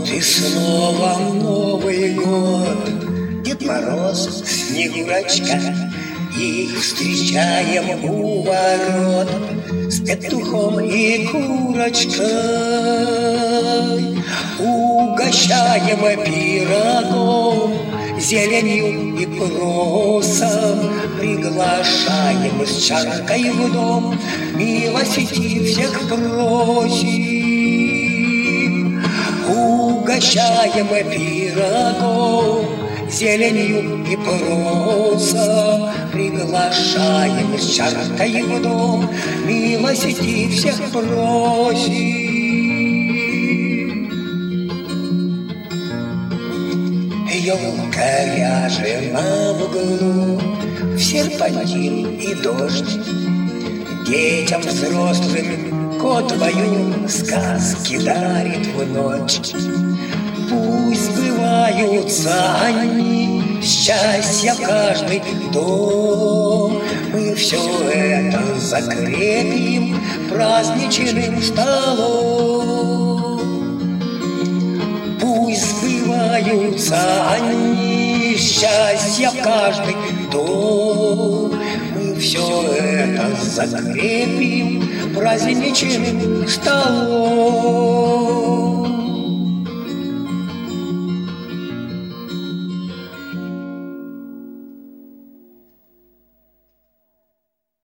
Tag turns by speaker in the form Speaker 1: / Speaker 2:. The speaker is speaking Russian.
Speaker 1: Вот и снова Новый год, Дед Мороз, Снегурочка, их встречаем у ворот с петухом и курочкой. Угощаем пирогом, зеленью и просом, приглашаем с чаркой в дом, милости всех просим. Угощаем пирогом, зеленью и просом, приглашаем с чаркой в дом, милости всех просим. Елка ряжена в углу, в серпантин и дождь, детям взрослым кот твою сказки дарит в ночь. Пусть сбываются они, счастья в каждый дом. Мы все это закрепим праздничным столом. Пусть сбываются они, счастья в каждый дом. Мы все это закрепим праздничным столом.